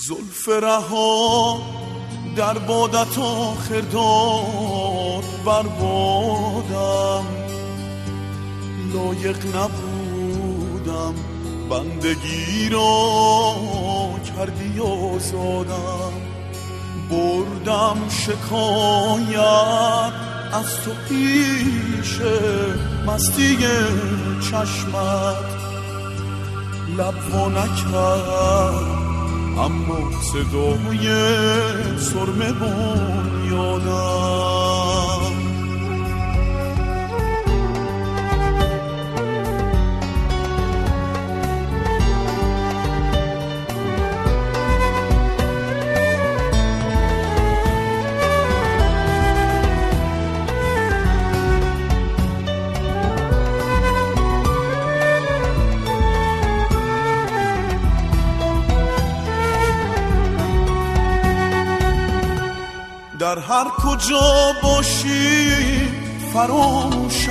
زلف رها در بادت آخر داد بر بادم، لایق نبودم بندگی را کردی آزادم. بردم شکایت از تو پیش مستی چشمت، لب وا نکرد اما صدای سرمه بنیادم. در هر کجا باشی فراموشت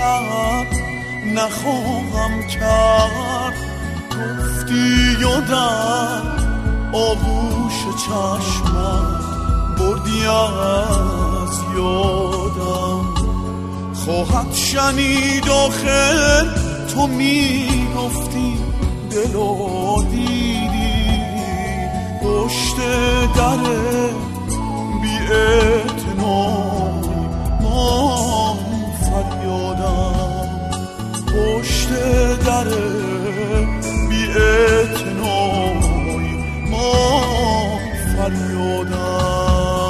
نخواهم کرد، گفتی و در آغوش چشمم بردی از یادم. خواهد شنید آخر تو میگفتی دلا دیدی پشت دره بی‌اعتنایی ما فریادم، پشت در بی‌اعتنایی ما فریادم.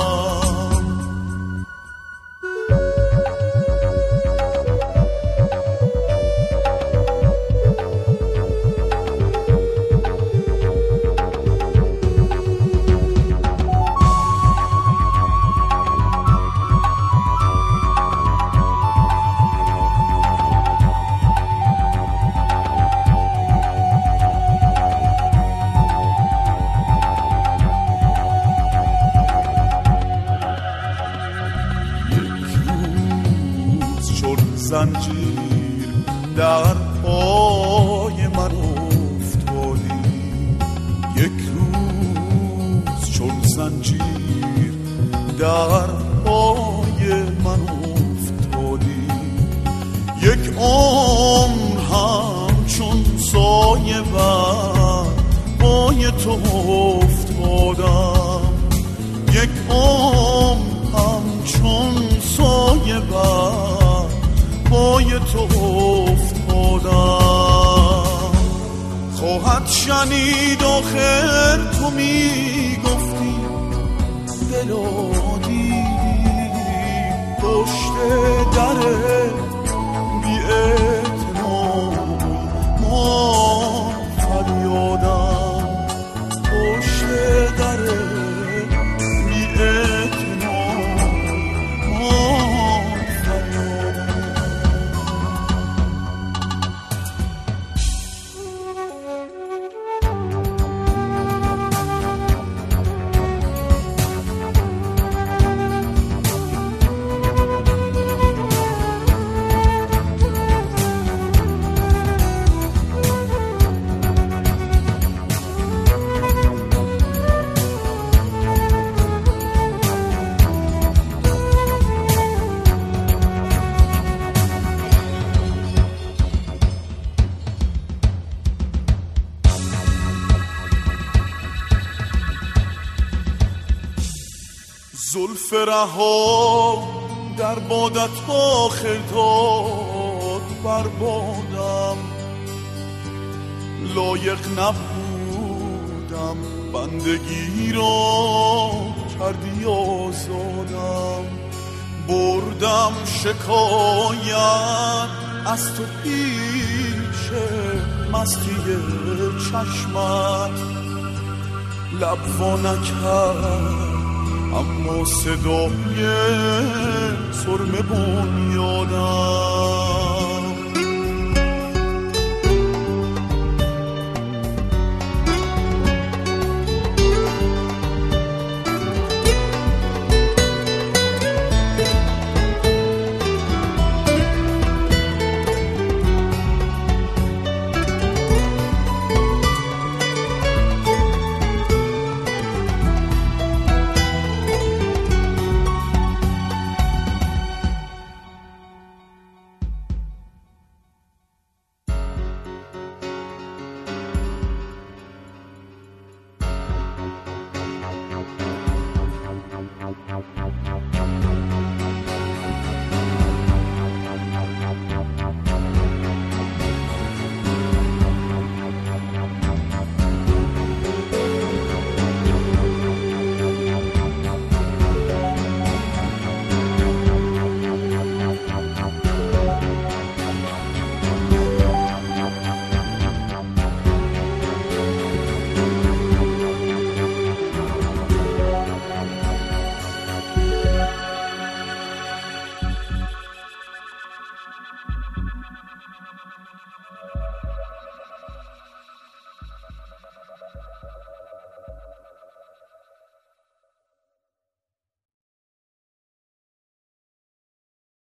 زنجیر در پای من افتادی، یک روز چون زنجیر در پای من افتادی، یک عمر همچون سایه بر پای تو افتادم، یک عمر همچون سایه بر پای تو افتادم. خواهد شنید آخر تو میگفتی دلا دیدی پشت در بی‌اعتنایی ما فریادم، پشت در بی‌اعتنایی ما فریادم. زلف رها در بادت آخر داد بر بادم، لایق نبودم بندگی را کردی آزادم. بردم شکایت از تو پیش مستی چشمت، لب وا نکرد اما صدای سرمه بنیادم.